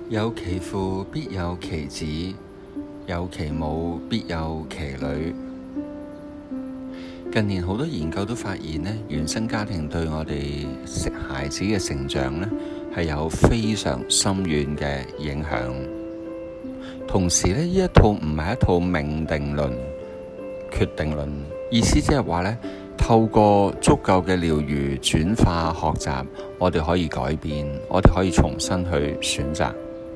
有其父必有其子，有其母必有其女。近年好多研究都發現呢，原生家庭對我哋孩子嘅成長呢係有非常深遠嘅影響。同時呢，呢一套唔係一套命定論、決定論，意思即係話呢，透過足夠嘅療癒、轉化、學習，我哋可以改變，我哋可以重新去選擇。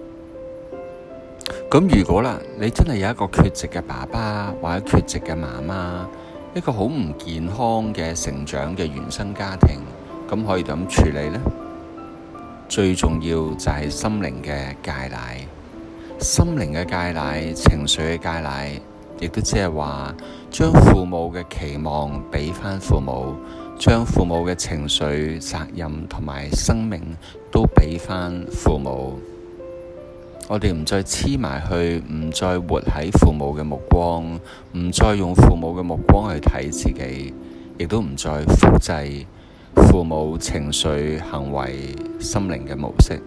咁如果啦，你真係有一個缺席嘅爸爸或者缺席嘅媽媽，一個好唔健康嘅成長嘅原生家庭，咁可以點處理呢？最重要就係心靈嘅戒奶，心靈嘅戒奶，情緒嘅戒奶，亦都即係話將父母嘅期望俾翻父母，將父母嘅情緒、責任同埋生命都俾翻父母。我哋唔再黐埋去，唔再活喺父母嘅目光，唔再用父母嘅目光去睇自己，亦都唔再複製父母情緒、行為、心靈嘅模式。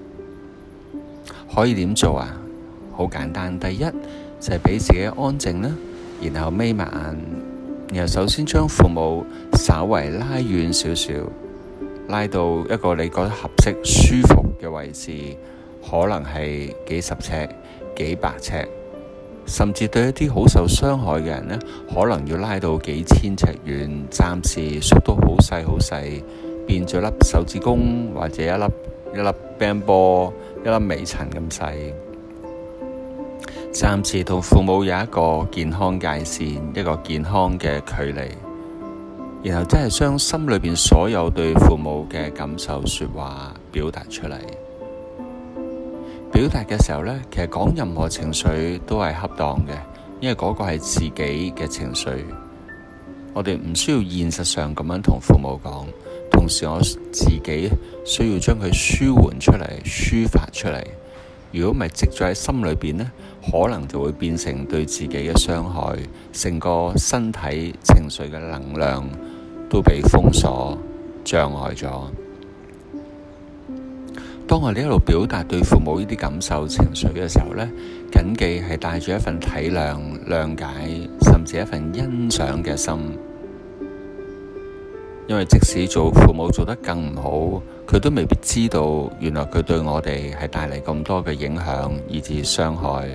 可以點做啊？好簡單，第一就係俾自己安靜啦，然後眯埋眼，然後首先將父母稍為拉遠少少，拉到一個你覺得合適、舒服嘅位置。可能係幾十尺、幾百尺，甚至對一啲好受傷害嘅人呢，可能要拉到幾千尺遠，暫時縮到好細好細，變咗粒手指公或者一粒乒乓波、一粒微塵咁細，暫時同父母有一個健康界線，一個健康嘅距離，然後真係將心裏邊所有對父母嘅感受說話表達出嚟。表達嘅時候呢，其實講任何情緒都係恰當嘅，因為嗰個係自己嘅情緒。我哋唔需要現實上咁樣同父母講，同時我自己需要將佢舒緩出嚟、抒發出嚟。如果唔係積咗喺心裏邊呢，可能就會變成對自己嘅傷害，成個身體情緒嘅能量都被封鎖、障礙咗。當我哋一路表達對父母呢啲感受情緒嘅時候呢，謹記係帶住一份體諒、諒解，甚至一份欣賞嘅心。因為即使做父母做得更唔好，佢都未必知道原來佢對我哋係帶嚟咁多嘅影響，以至傷害。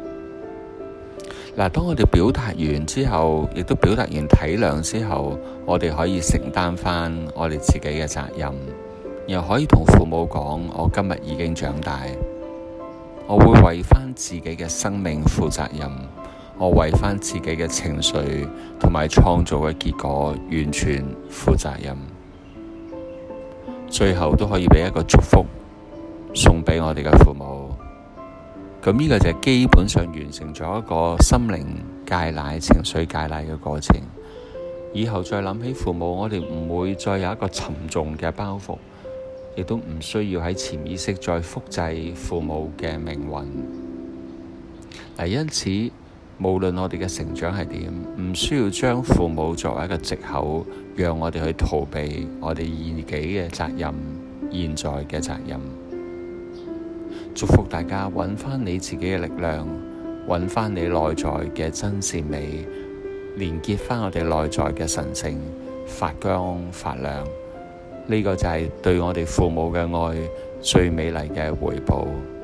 嗱，當我哋表達完之後，亦都表達完體諒之後，我哋可以承擔翻我哋自己嘅責任。又可以同父母講，我今日已經長大，我會為翻自己嘅生命負責任，我為翻自己嘅情緒同埋創造嘅結果完全負責任。最後都可以俾一個祝福送俾我哋嘅父母。咁呢個就係基本上完成咗一個心靈戒奶、情緒戒奶嘅過程。以後再諗起父母，我哋唔會再有一個沉重嘅包袱，亦都唔需要喺潛意識再複製父母嘅命運。因此，無論我哋嘅成長係點，唔需要將父母作為一個藉口，讓我哋去逃避我哋自己嘅責任、現在嘅責任。祝福大家揾返你自己嘅力量，揾返你內在嘅真善美，連結返我哋內在嘅神聖，發光發亮。呢個就係對我哋父母嘅愛最美麗嘅回報。